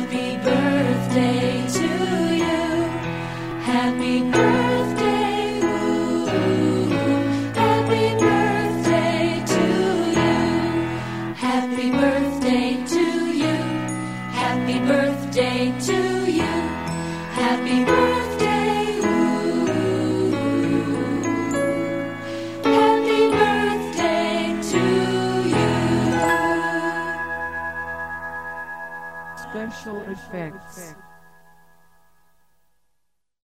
Happy birthday to you. Happy birthday, woo. Happy birthday to you. Happy birthday to you. Happy birthday to you. Happy birthday, woo. Happy birthday to you. Special effects.